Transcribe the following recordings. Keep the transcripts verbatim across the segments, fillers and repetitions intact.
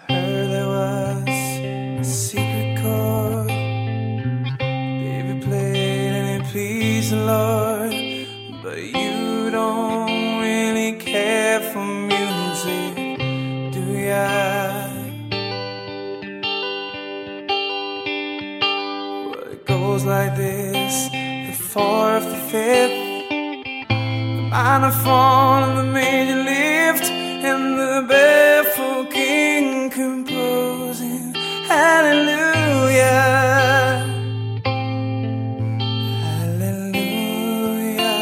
Heard there was a secret chord David played and it pleased the Lord, but you don't really care for music, do ya? Well, it goes like this: the fourth, the fifth, the minor fall and the major lift, and the barefoot king composing hallelujah, hallelujah,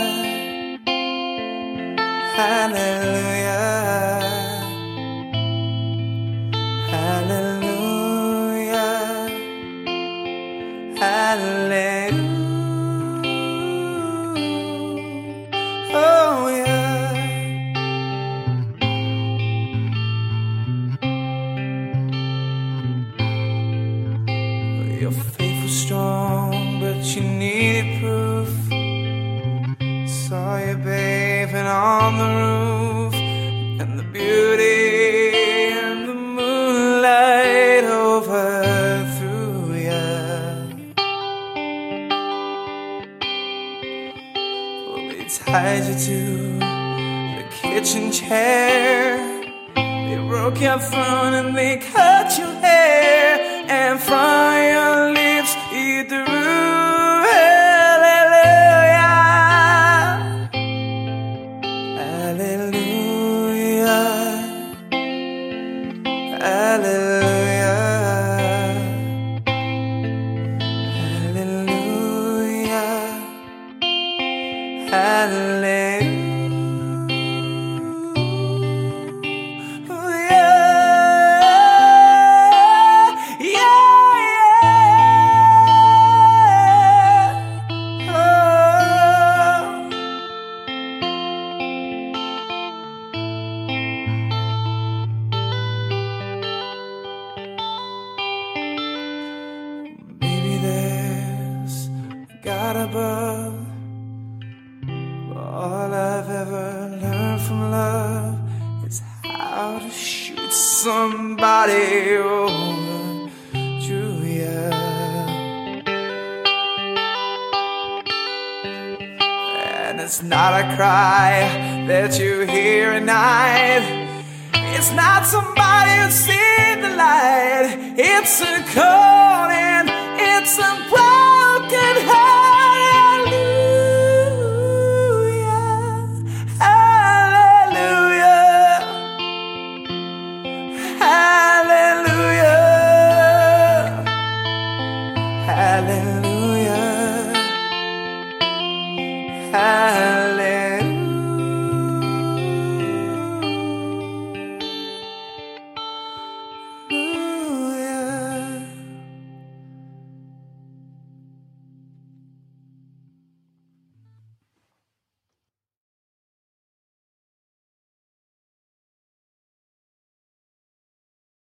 hallelujah, hallelujah, hallelujah. Oh yeah. Your faith was strong, but you needed proof. Saw you bathing on the roof, and the beauty and the moonlight overthrew ya. Well, they tied you to the kitchen chair, they broke your throne and they cut your hair, and from your lips you drew hallelujah, hallelujah, hallelujah, hallelujah, hallelujah. God above, all I've ever learned from love is how to shoot somebody over Julia. And it's not a cry that you hear at night, it's not somebody who's seen the light, it's a calling, it's a broken heart. Hallelujah,